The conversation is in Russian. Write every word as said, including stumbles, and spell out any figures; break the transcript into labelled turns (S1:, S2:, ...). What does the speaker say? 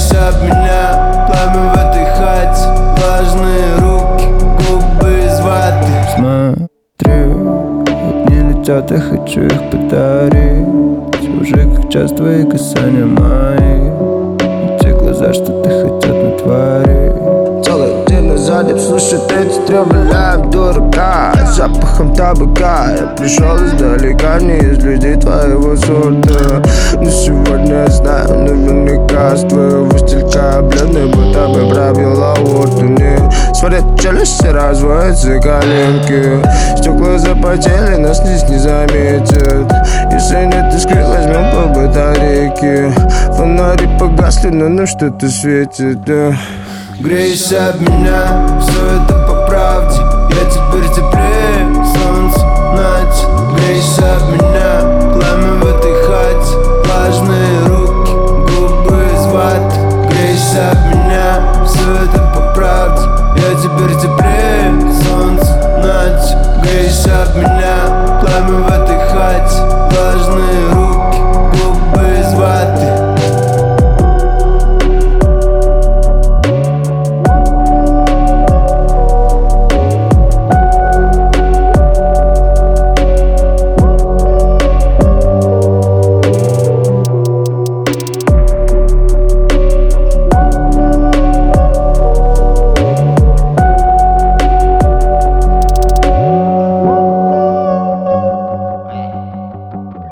S1: Грейся об меня, пламя в этой хате, влажные руки, губы из ваты.
S2: Смотрю, огни летят, я хочу их подарить. Уже как час твои касания мои, эти глаза, что ты хотят натворить.
S3: Целый день назад я слушаю эти три валяем дурака с запахом табака. Я пришел издалека, не из людей твоего сорта. Но сегодня я знаю наверняка, с твоего стилька бледный, будто бы пробил аорту. Не смотрят челюсти, разводятся коленки, стекла запотели, нас здесь не заметят. Если нет искры, возьмем по батарейке. Фонари погасли, но нам что-то светит, да.
S1: Грейся об меня, все это по правде. Я теперь теплее, солнце, ночь. Грейся об меня,